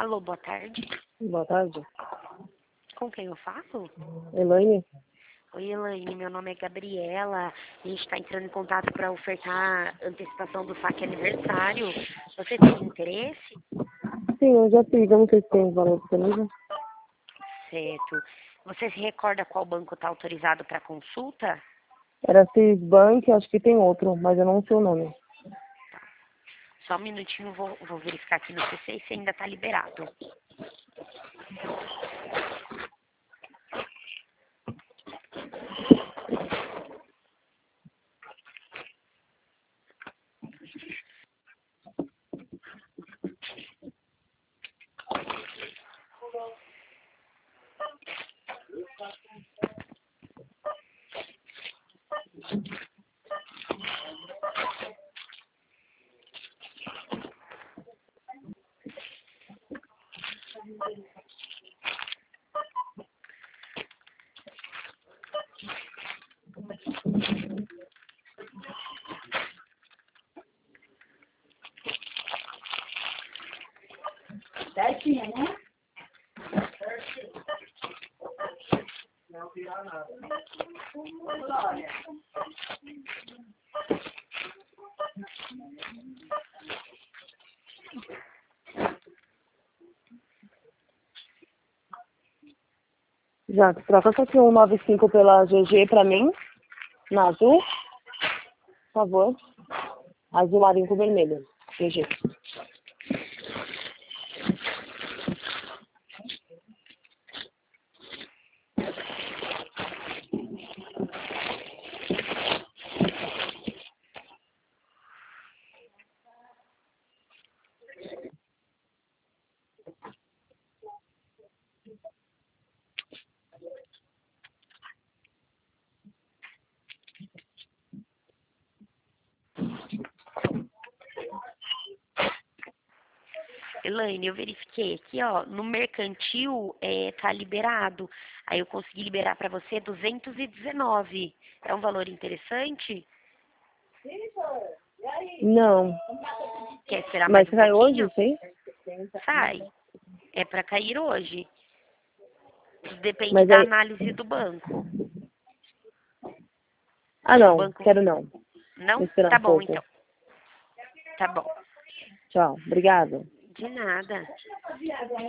Alô, boa tarde. Boa tarde. Com quem eu falo? Elaine? Oi, Elaine, meu nome é Gabriela. A gente está entrando em contato para ofertar antecipação do saque aniversário. Você tem interesse? Sim, eu já fiz. Eu não sei se tem valor disponível. Certo. Você se recorda qual banco está autorizado para consulta? Era Cisbank, acho que tem outro, mas eu não sei o nome. Só um minutinho, vou verificar aqui no CC se ainda está liberado. Certinho, né? Olha. Já, troca essa aqui 195 pela GG pra mim, na azul, por favor. Azul marinho com vermelho. GG. Elaine, eu verifiquei aqui, ó, no mercantil tá liberado. Aí eu consegui liberar para você 219. É um valor interessante? Não. Quer esperar mais Mas um sai hoje, pouquinho? sim? Sai. É para cair hoje. Depende Mas da aí... análise do banco. Ah, Se o não. banco... Quero não. Vou Não? esperar Tá um bom, pouco. então. Tá bom. Tchau. Obrigada. De nada.